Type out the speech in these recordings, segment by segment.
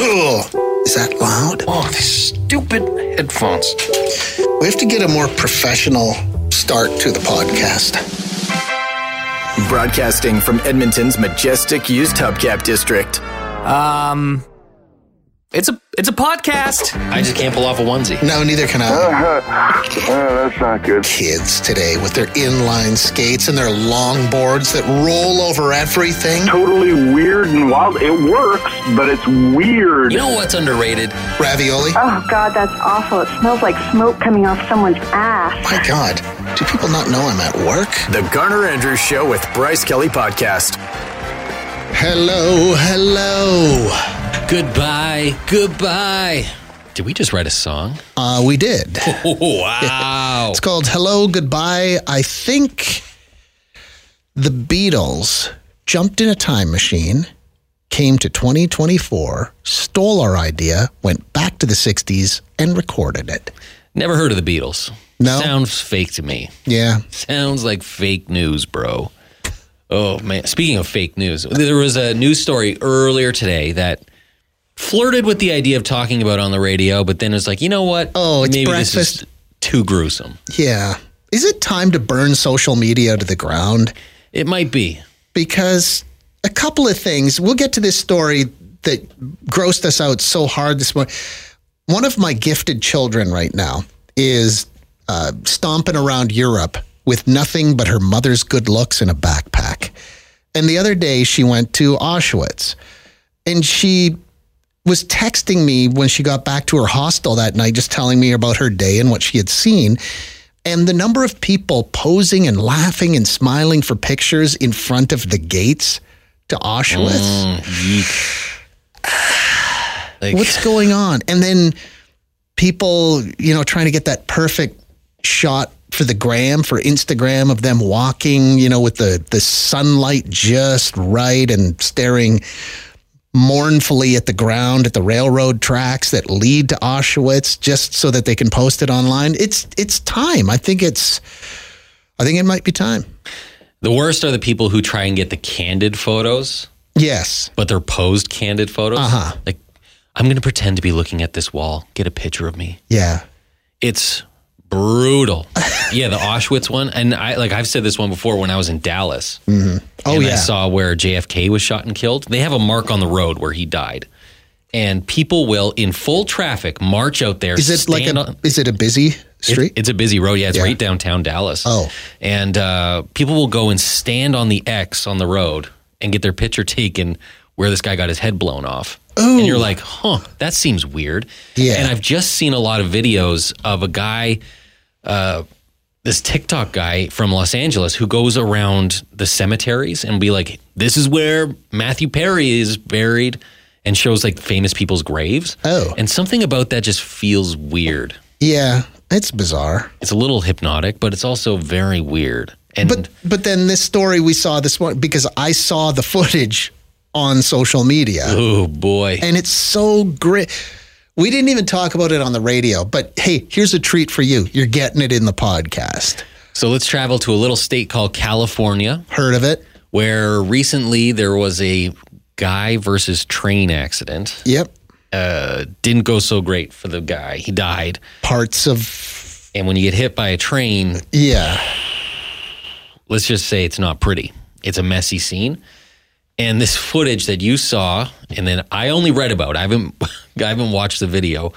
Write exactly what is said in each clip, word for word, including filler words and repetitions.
Ugh. Is that loud? Oh, these stupid headphones. We have to get a more professional start to the podcast. Broadcasting from Edmonton's majestic used hubcap district. Um, it's a it's a podcast. I just can't pull off a onesie. No, neither can I. Uh, that's not good. Kids today with their inline skates and their long boards that roll over everything. Totally weird and wild. It works, but it's weird. You know what's underrated? Ravioli. Oh, God, that's awful. It smells like smoke coming off someone's ass. My God, do people not know I'm at work? The Garner Andrews Show with Bryce Kelly Podcast. Hello, hello. Goodbye, goodbye. Did we just write a song? Uh, we did. Oh, wow. It's called Hello, Goodbye. I think the Beatles jumped in a time machine, came to twenty twenty-four, stole our idea, went back to the sixties, and recorded it. Never heard of the Beatles. No? Sounds fake to me. Yeah. Sounds like fake news, bro. Oh, man. Speaking of fake news, there was a news story earlier today that flirted with the idea of talking about on the radio, but then it's like, you know what? Oh, it's Maybe breakfast. This is too gruesome. Yeah. Is it time to burn social media to the ground? It might be. Because a couple of things, we'll get to this story that grossed us out so hard this morning. One of my gifted children right now is uh, stomping around Europe with nothing but her mother's good looks in a backpack. And the other day she went to Auschwitz, and she was texting me when she got back to her hostel that night, just telling me about her day and what she had seen. And the number of people posing and laughing and smiling for pictures in front of the gates to Auschwitz. Mm, like, What's going on? And then people, you know, trying to get that perfect shot for the gram, for Instagram, of them walking, you know, with the, the sunlight just right and staring mournfully at the ground at the railroad tracks that lead to Auschwitz, just so that they can post it online. It's it's time. I think it's I think it might be time. The worst are the people who try and get the candid photos, Yes. but they're posed candid photos. Uh-huh. Like, I'm going to pretend to be looking at this wall. Get a picture of me. Yeah. It's brutal. Yeah, the Auschwitz one. And I like I've said this one before when I was in Dallas. Mm-hmm. Oh, and yeah. I saw where J F K was shot and killed. They have a mark on the road where he died. And people will, in full traffic, march out there. Is it like a, on, is it a busy street? It, it's a busy road. Yeah, it's Yeah. right downtown Dallas. Oh. And uh, people will go and stand on the X on the road and get their picture taken where this guy got his head blown off. Ooh. And you're like, huh, that seems weird. Yeah. And I've just seen a lot of videos of a guy, uh, this TikTok guy from Los Angeles, who goes around the cemeteries and be like, this is where Matthew Perry is buried, and shows like famous people's graves. Oh. And something about that just feels weird. Yeah, it's bizarre. It's a little hypnotic, but it's also very weird. And But but then this story we saw this morning, because I saw the footage on social media, oh boy. and it's so great. We didn't even talk about it on the radio, but hey, here's a treat for you. You're getting it in the podcast. So let's travel to a little state called California, Heard of it? where recently there was a guy versus train accident. Yep. Uh, didn't go so great for the guy. He died. Parts of, And when you get hit by a train, yeah. let's just say it's not pretty. It's a messy scene. And this footage that you saw, and then I only read about, I haven't, I haven't watched the video.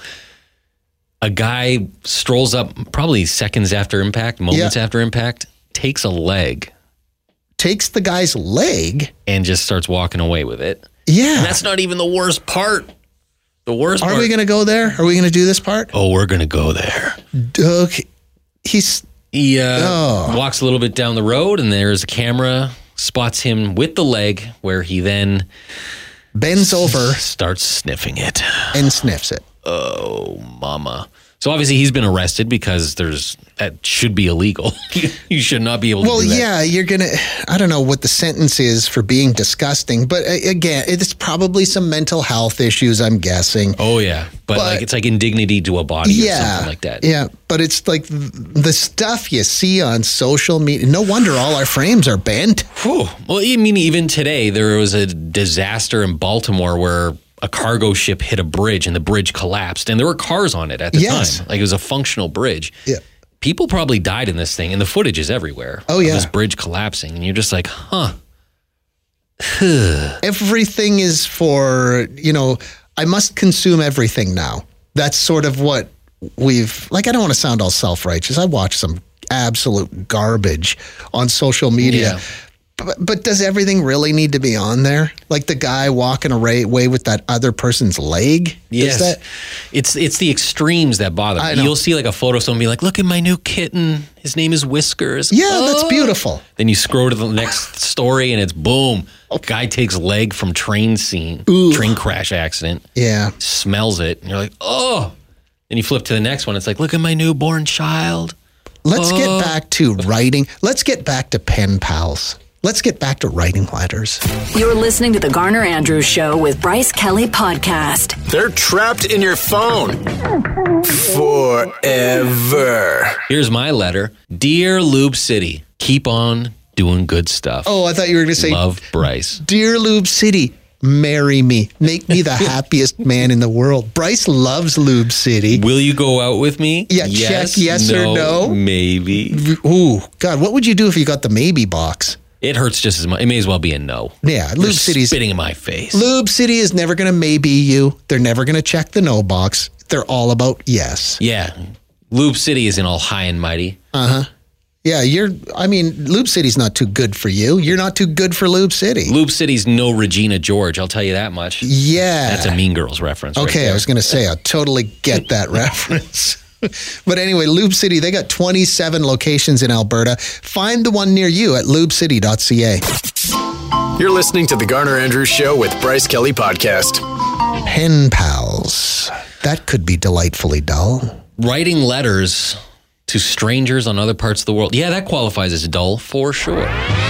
A guy strolls up probably seconds after impact, moments Yeah. after impact, takes a leg Takes the guy's leg. and just starts walking away with it. Yeah. And that's not even the worst part. The worst Are part. we going to go there? Are we going to do this part? oh, we're going to go there. Okay. He's, He uh, Oh. walks a little bit down the road, and there's a camera, spots him with the leg, where he then bends over starts sniffing it. and sniffs it. Oh, mama. So obviously he's been arrested because there's that should be illegal. You should not be able to Well, do that. yeah, you're going to, I don't know what the sentence is for being disgusting, but uh, again, it's probably some mental health issues, I'm guessing. Oh, yeah. But, But- like it's like indignity to a body or Yeah. something like that. Yeah, but it's like th- the stuff you see on social media. No wonder all our frames are bent. Whew. Well, I mean, even today, there was a disaster in Baltimore where a cargo ship hit a bridge and the bridge collapsed and there were cars on it at the Yes. time. Like it was a functional bridge. Yeah. People probably died in this thing and the footage is everywhere. Oh, of yeah. This bridge collapsing and you're just like, huh. Everything is for, you know, I must consume everything now. That's sort of what we've, like, I don't want to sound all self-righteous. I watch some absolute garbage on social media. Yeah. But, but does everything really need to be on there? Like the guy walking away with that other person's leg? Yes. Is that, It's it's the extremes that bother I me. know. You'll see like a photo of someone be like, look at my new kitten. His name is Whiskers. yeah, that's Oh. beautiful. Then you scroll to the next story and it's boom. Guy takes leg from train scene, Ooh. train crash accident, Yeah. smells it, and you're like, oh. Then you flip to the next one. It's like, look at my newborn child. Let's Oh. get back to writing. Let's get back to pen pals. Let's get back to writing letters. You're listening to the Garner Andrews Show with Bryce Kelly Podcast. They're trapped in your phone forever. Here's my letter. Dear Lube City, keep on doing good stuff. Oh, I thought you were going to say, Love, Bryce. Dear Lube City, marry me. Make me the happiest man in the world. Bryce loves Lube City. Will you go out with me? Yeah, check yes or no. Maybe. Ooh, God, what would you do if you got the maybe box? It hurts just as much. It may as well be a no. Yeah, They're Lube City's spitting in my face. Lube City is never going to maybe you. They're never going to check the no box. They're all about yes. Yeah. Lube City isn't all high and mighty. Yeah, you're, I mean, Lube City's not too good for you. You're not too good for Lube City. Lube City's no Regina George, I'll tell you that much. Yeah. That's a Mean Girls reference. right Okay, I there. was going to say, I totally get that reference. But anyway, Lube City, they got twenty-seven locations in Alberta. Find the one near you at lube city dot c a. You're listening to the Garner Andrews Show with Bryce Kelly Podcast. Pen pals. That could be delightfully dull. Writing letters to strangers on other parts of the world. Yeah, that qualifies as dull for sure.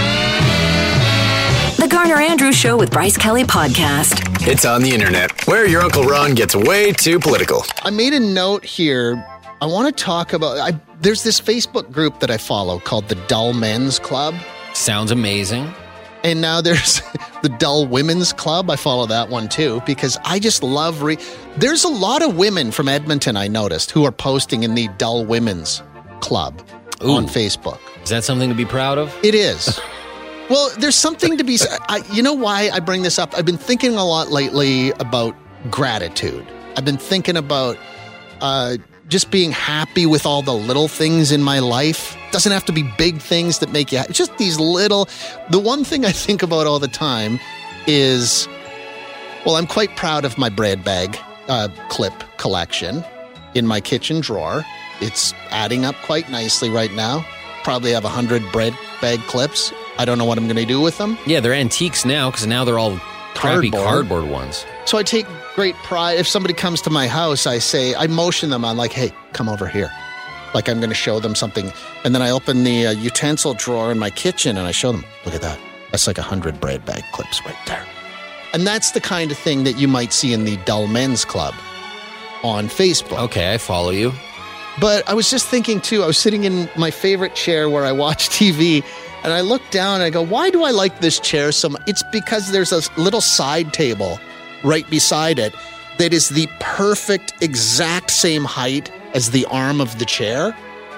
The Garner Andrews Show with Bryce Kelly Podcast. It's on the internet, where your Uncle Ron gets way too political. I made a note here. I want to talk about, I, there's this Facebook group that I follow called the Dull Men's Club. Sounds amazing. And now there's the Dull Women's Club. I follow that one too because I just love re- there's a lot of women from Edmonton I noticed who are posting in the Dull Women's Club on Ooh. Facebook. Is that something to be proud of? It is. Well, there's something to be I, you know why I bring this up? I've been thinking a lot lately about gratitude. I've been thinking about uh, just being happy with all the little things in my life. Doesn't have to be big things that make you happy. It's just these little. The one thing I think about all the time is, well, I'm quite proud of my bread bag uh, clip collection in my kitchen drawer. It's adding up quite nicely right now. Probably have a hundred bread bag clips. I don't know what I'm going to do with them. Yeah, they're antiques now because now they're all crappy Cardboard. cardboard ones. So I take great pride. If somebody comes to my house, I say, I motion them on like, hey, come over here. Like I'm going to show them something. And then I open the uh, utensil drawer in my kitchen and I show them, look at that. That's like a hundred bread bag clips right there. And that's the kind of thing that you might see in the Dull Men's Club on Facebook. Okay, I follow you. But I was just thinking too, I was sitting in my favorite chair where I watch T V and I look down and I go, why do I like this chair so much? It's because there's a little side table right beside it that is the perfect, exact same height as the arm of the chair.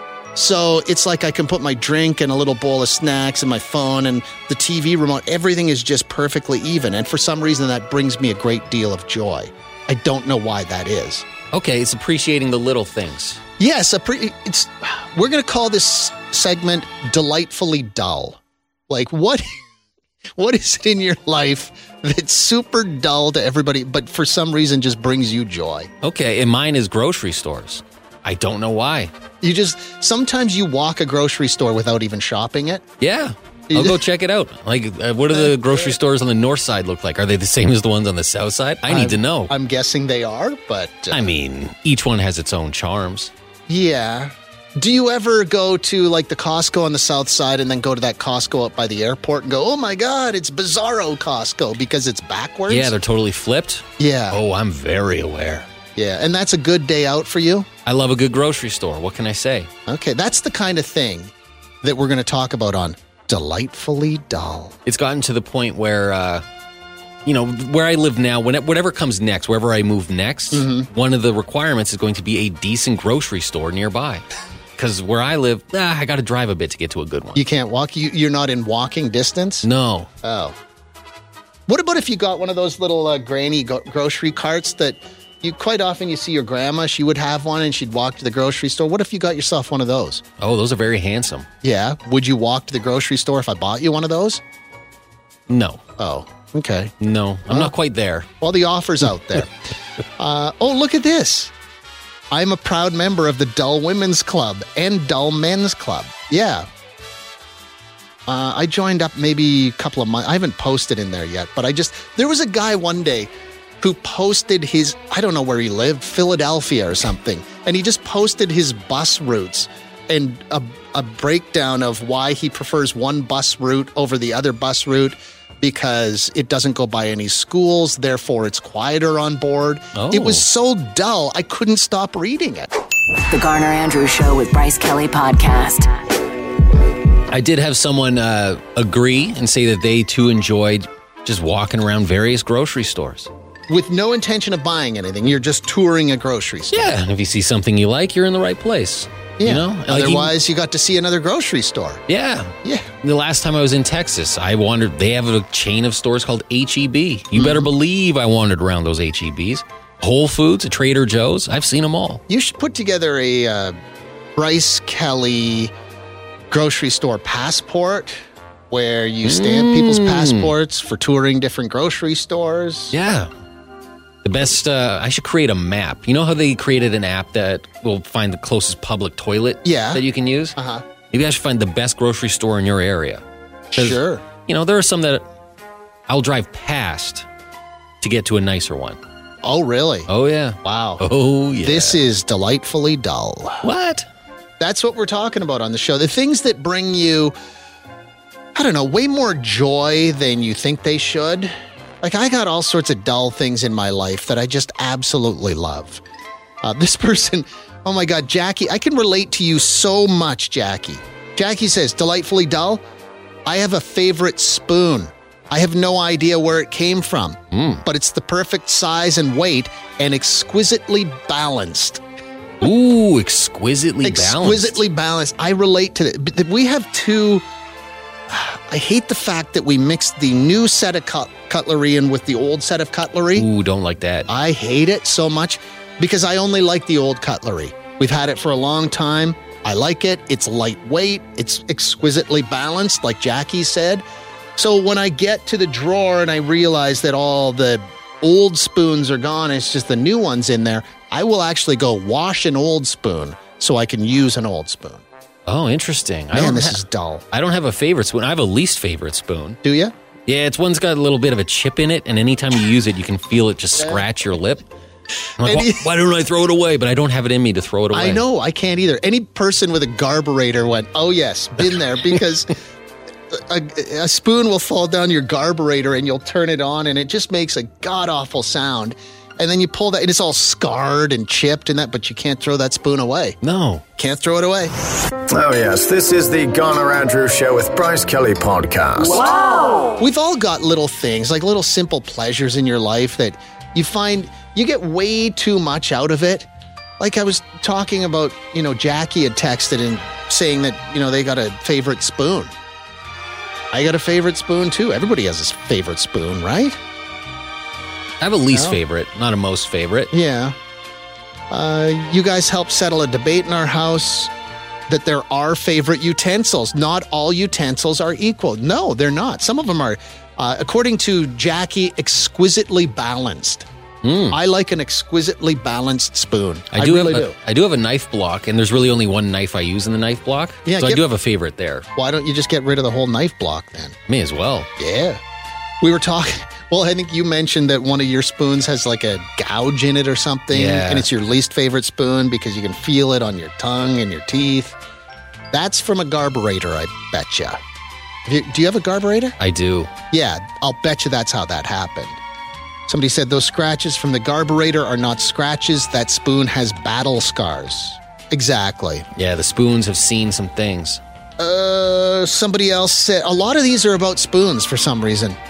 So it's like I can put my drink and a little bowl of snacks and my phone and the T V remote. Everything is just perfectly even. And for some reason, that brings me a great deal of joy. I don't know why that is. Okay, it's appreciating the little things. Yes, a pre- it's. We're going to call this segment "Delightfully Dull." Like what? What is it in your life that's super dull to everybody, but for some reason just brings you joy? Okay, and mine is grocery stores. I don't know why. You just sometimes you walk a grocery store without even shopping it. Yeah. I'll go check it out. Like, uh, what do the grocery stores on the north side look like? Are they the same as the ones on the south side? I need I'm- to know. I'm guessing they are, but uh, I mean, each one has its own charms. yeah. Do you ever go to like the Costco on the south side and then go to that Costco up by the airport and go, oh my God, it's Bizarro Costco because it's backwards? Yeah, they're totally flipped. yeah. Oh, I'm very aware. Yeah. And that's a good day out for you? I love a good grocery store. What can I say? Okay. That's the kind of thing that we're going to talk about on Delightfully Dull. It's gotten to the point where uh, you know, where I live now, when whatever comes next, wherever I move next, Mm-hmm. one of the requirements is going to be a decent grocery store nearby. Because where I live, ah, I got to drive a bit to get to a good one. You can't walk. You, you're not in walking distance? No. Oh. What about if you got one of those little uh, granny go- grocery carts that you quite often you see your grandma, she would have one and she'd walk to the grocery store. What if you got yourself one of those? Oh, those are very handsome. Yeah. Would you walk to the grocery store if I bought you one of those? No. Oh, okay. No. I'm not quite there. Well, the offer's out there. uh, oh, look at this. I'm a proud member of the Dull Women's Club and Dull Men's Club. Yeah. Uh, I joined up maybe a couple of months. I haven't posted in there yet, but I just, there was a guy one day who posted his, I don't know where he lived, Philadelphia or something. And he just posted his bus routes and a, a breakdown of why he prefers one bus route over the other bus route because it doesn't go by any schools, therefore it's quieter on board. Oh. It was so dull, I couldn't stop reading it. The Garner Andrews Show with Bryce Kelly Podcast. I did have someone uh, agree and say that they too enjoyed just walking around various grocery stores. With no intention of buying anything, you're just touring a grocery store. Yeah, and if you see something you like, you're in the right place. Yeah. You know? Like, Otherwise, you got to see another grocery store. Yeah. Yeah. The last time I was in Texas, I wandered, they have a chain of stores called H E B. You better believe I wandered around those H E Bs. Whole Foods, Trader Joe's, I've seen them all. You should put together a uh, Bryce Kelly grocery store passport where you stamp people's passports for touring different grocery stores. Yeah. The best, uh, I should create a map. You know how they created an app that will find the closest public toilet Yeah. that you can use? Uh-huh. Maybe I should find the best grocery store in your area. 'Cause, Sure. You know, there are some that I'll drive past to get to a nicer one. Oh, really? Oh, yeah. Wow. Oh, yeah. This is delightfully dull. What? That's what we're talking about on the show. The things that bring you, I don't know, way more joy than you think they should. Like, I got all sorts of dull things in my life that I just absolutely love. Uh, this person, oh my God, Jackie, I can relate to you so much, Jackie. Jackie says, delightfully dull. I have a favorite spoon. I have no idea where it came from, Mm. but it's the perfect size and weight and exquisitely balanced. Ooh, exquisitely balanced. Exquisitely balanced. I relate to it. But we have two. I hate the fact that we mixed the new set of cut- cutlery in with the old set of cutlery. Ooh, don't like that. I hate it so much because I only like the old cutlery. We've had it for a long time. I like it. It's lightweight. It's exquisitely balanced, like Jackie said. So when I get to the drawer and I realize that all the old spoons are gone, it's just the new ones in there, I will actually go wash an old spoon so I can use an old spoon. Oh, interesting. I Man, don't this ha- is dull. I don't have a favorite spoon. I have a least favorite spoon. Do you? Yeah, it's one's got a little bit of a chip in it, and anytime you use it, you can feel it just scratch your lip. I'm like, And why, you- why don't I throw it away? But I don't have it in me to throw it away. I know, I can't either. Any person with a garburator went, oh yes, been there, because a, a spoon will fall down your garburator and you'll turn it on and it just makes a god-awful sound. And then you pull that, and it's all scarred and chipped and that, but you can't throw that spoon away. No. Can't throw it away. Oh, yes, this is the Garner Andrews Show with Bryce Kelly Podcast. We've all got little things, like little simple pleasures in your life that you find you get way too much out of it. Like I was talking about, you know, Jackie had texted and saying that, you know, they got a favorite spoon. I got a favorite spoon too. Everybody has a favorite spoon, right? I have a least No. favorite, not a most favorite. Yeah. Uh, you guys helped settle a debate in our house that there are favorite utensils. Not all utensils are equal. No, they're not. Some of them are, uh, according to Jackie, exquisitely balanced. I like an exquisitely balanced spoon. I, I do really have a, do. I do have a knife block, and there's really only one knife I use in the knife block. Yeah, so I give- do have a favorite there. Why don't you just get rid of the whole knife block then? May as well. Yeah. We were talking, well, I think you mentioned that one of your spoons has like a gouge in it or something. Yeah. And it's your least favorite spoon because you can feel it on your tongue and your teeth. That's from a garburator, I betcha. Have you- Do you have a garburator? I do. Yeah, I'll bet you that's how that happened. Somebody said those scratches from the garburator are not scratches. That spoon has battle scars. Exactly. Yeah, the spoons have seen some things. Uh, somebody else said a lot of these are about spoons for some reason.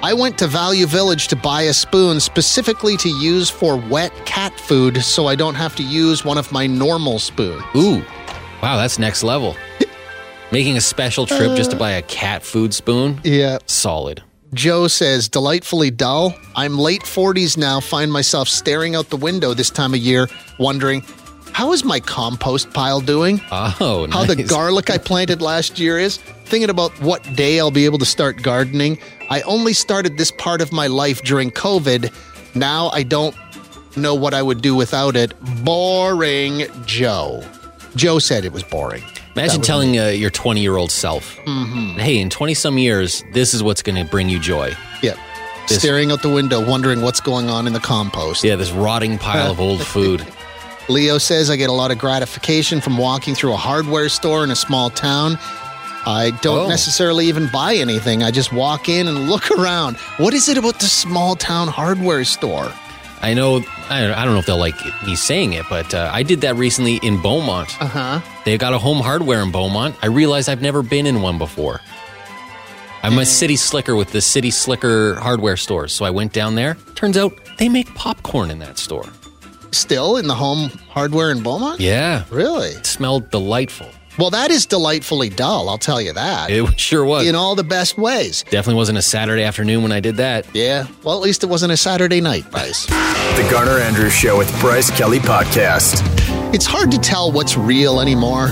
I went to Value Village to buy a spoon specifically to use for wet cat food so I don't have to use one of my normal spoons. Ooh, wow, that's next level. Making a special trip just to buy a cat food spoon? Yeah. Solid. Joe says, delightfully dull. I'm late forties now, find myself staring out the window this time of year, wondering, how is my compost pile doing? Oh, nice. How the garlic I planted last year is? Thinking about what day I'll be able to start gardening. I only started this part of my life during COVID. Now I don't know what I would do without it. Boring, Joe. Joe said it was boring. Imagine telling uh, your twenty-year-old self, mm-hmm. hey, in twenty-some years, this is what's going to bring you joy. Yeah. This, Staring out the window, wondering what's going on in the compost. Yeah, this rotting pile of old food. Leo says, I get a lot of gratification from walking through a hardware store in a small town. I don't oh. necessarily even buy anything. I just walk in and look around. What is it about the small town hardware store? I know, I don't know if they'll like me saying it, but uh, I did that recently in Beaumont. Uh-huh. They got a Home Hardware in Beaumont. I realized I've never been in one before. I'm a city slicker with the City Slicker hardware stores, so I went down there. Turns out they make popcorn in that store. Still in the Home Hardware in Beaumont? Yeah. Really? It smelled delightful. Well, that is delightfully dull, I'll tell you that. It sure was. In all the best ways. Definitely wasn't a Saturday afternoon when I did that. Yeah. Well, at least it wasn't a Saturday night, Bryce. The Garner Andrews Show with Bryce Kelly Podcast. It's hard to tell what's real anymore.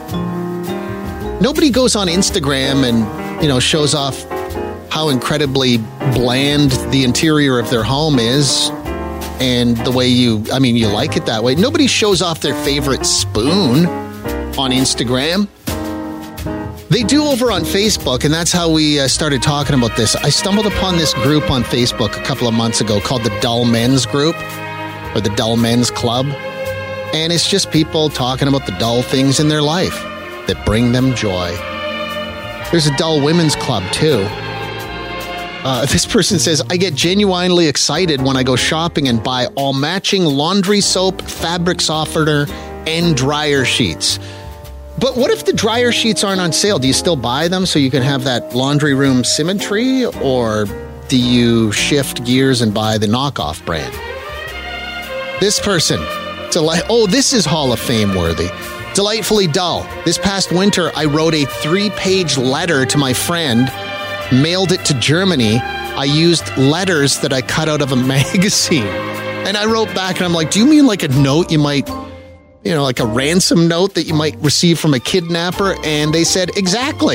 Nobody goes on Instagram and, you know, shows off how incredibly bland the interior of their home is and the way you, I mean, you like it that way. Nobody shows off their favorite spoon on Instagram. They do over on Facebook, and that's how we uh, started talking about this. I stumbled upon this group on Facebook a couple of months ago called the Dull Men's Group, or the Dull Men's Club, and it's just people talking about the dull things in their life that bring them joy. There's a Dull Women's Club, too. Uh, this person says, I get genuinely excited when I go shopping and buy all matching laundry soap, fabric softener, and dryer sheets. But what if the dryer sheets aren't on sale? Do you still buy them so you can have that laundry room symmetry? Or do you shift gears and buy the knockoff brand? This person, delight- oh, this is Hall of Fame worthy. Delightfully dull. This past winter, I wrote a three-page letter to my friend, mailed it to Germany. I used letters that I cut out of a magazine. And I wrote back and I'm like, do you mean like a note you might... you know, like a ransom note that you might receive from a kidnapper? And they said, exactly.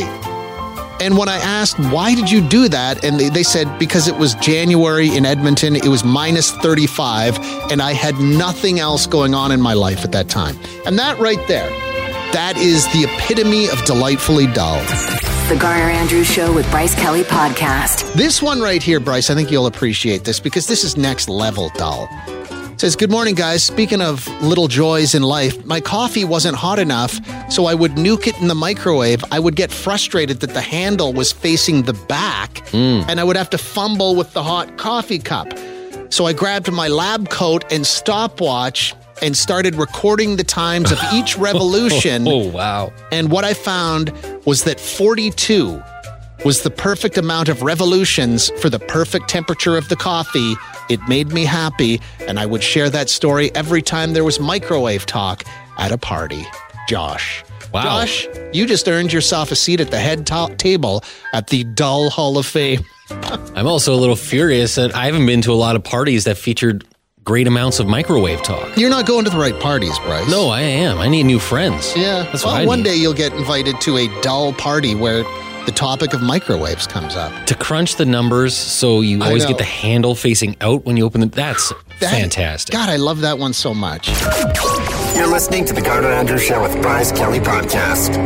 And when I asked, why did you do that? And they, they said, because it was January in Edmonton, it was minus thirty-five, and I had nothing else going on in my life at that time. And that right there, that is the epitome of delightfully dull. The Garner Andrews Show with Bryce Kelly Podcast. This one right here, Bryce, I think you'll appreciate this because this is next level dull. It says, good morning, guys. Speaking of little joys in life, my coffee wasn't hot enough, so I would nuke it in the microwave. I would get frustrated that the handle was facing the back, mm. and I would have to fumble with the hot coffee cup. So I grabbed my lab coat and stopwatch and started recording the times of each revolution. Oh, wow. And what I found was that forty-two was the perfect amount of revolutions for the perfect temperature of the coffee. It made me happy, and I would share that story every time there was microwave talk at a party. Josh. Wow. Josh, you just earned yourself a seat at the head ta- table at the Dull Hall of Fame. I'm also a little furious that I haven't been to a lot of parties that featured great amounts of microwave talk. You're not going to the right parties, Bryce. No, I am. I need new friends. Yeah. That's well, what I one need. day you'll get invited to a dull party where the topic of microwaves comes up. To crunch the numbers so you I always know. get the handle facing out when you open it. That's That- fantastic. God, I love that one so much. You're listening to the Garner Andrews Show with Bryce Kelly Podcast.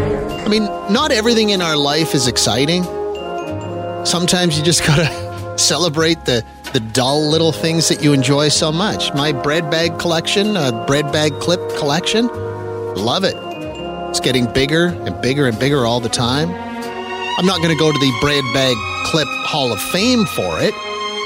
I mean, not everything in our life is exciting. Sometimes you just gotta celebrate the, the dull little things that you enjoy so much. My bread bag collection, uh, bread bag clip collection, love it. It's getting bigger and bigger and bigger all the time. I'm not going to go to the Bread Bag Clip Hall of Fame for it,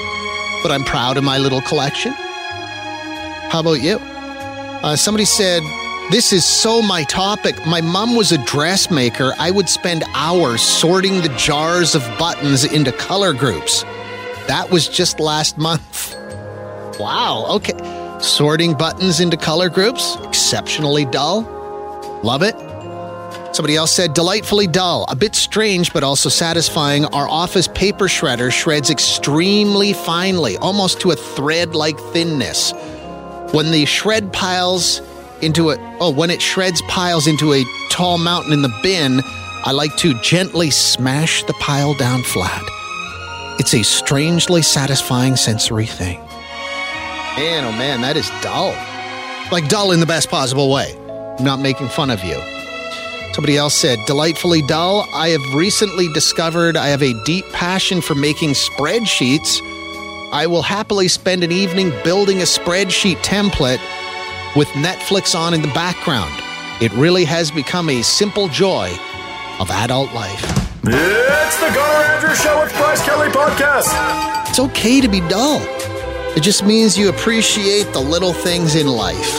but I'm proud of my little collection. How about you? Uh, somebody said, This is so my topic. My mom was a dressmaker. I would spend hours sorting the jars of buttons into color groups. That was just last month. Wow, okay. Sorting buttons into color groups, exceptionally dull. Love it. Somebody else said, delightfully dull, a bit strange, but also satisfying. Our office paper shredder shreds extremely finely, almost to a thread-like thinness. When the shred piles into a, oh, when it shreds piles into a tall mountain in the bin, I like to gently smash the pile down flat. It's a strangely satisfying sensory thing. Man, oh man, that is dull. Like dull in the best possible way. I'm not making fun of you. Somebody else said, delightfully dull. I have recently discovered I have a deep passion for making spreadsheets. I will happily spend an evening building a spreadsheet template with Netflix on in the background. It really has become a simple joy of adult life. It's the Garner Andrews Show with Bryce Kelly Podcast. It's okay to be dull. It just means you appreciate the little things in life.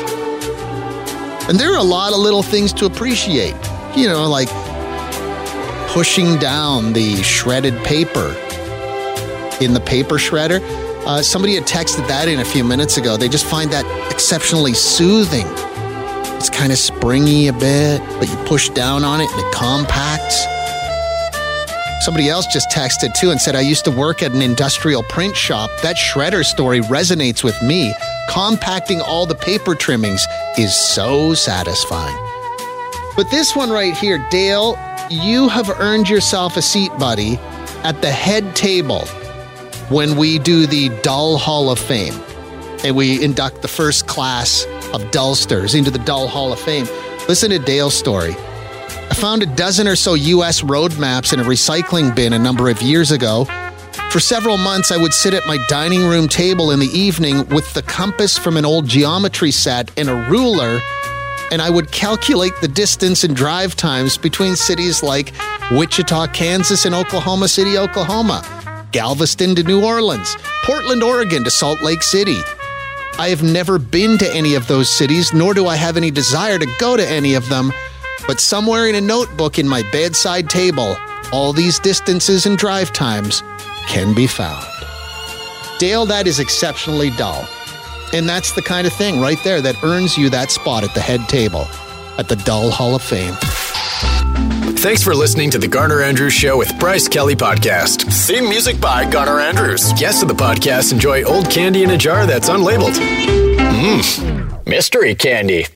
And there are a lot of little things to appreciate. You know, like pushing down the shredded paper in the paper shredder. Uh, somebody had texted that in a few minutes ago. They just find that exceptionally soothing. It's kind of springy a bit, but you push down on it and it compacts. Somebody else just texted too and said, I used to work at an industrial print shop. That shredder story resonates with me. Compacting all the paper trimmings is so satisfying. But this one right here, Dale, you have earned yourself a seat, buddy, at the head table when we do the Dull Hall of Fame. And we induct the first class of Dullsters into the Dull Hall of Fame. Listen to Dale's story. I found a dozen or so U S road maps in a recycling bin a number of years ago. For several months, I would sit at my dining room table in the evening with the compass from an old geometry set and a ruler, and I would calculate the distance and drive times between cities like Wichita, Kansas, and Oklahoma City, Oklahoma, Galveston to New Orleans, Portland, Oregon to Salt Lake City. I have never been to any of those cities, nor do I have any desire to go to any of them, but somewhere in a notebook in my bedside table, all these distances and drive times can be found. Dale, that is exceptionally dull. And that's the kind of thing right there that earns you that spot at the head table at the Dull Hall of Fame. Thanks for listening to the Garner Andrews Show with Bryce Kelly Podcast. Theme music by Garner Andrews. Guests of the podcast enjoy old candy in a jar that's unlabeled. Mmm, mystery candy.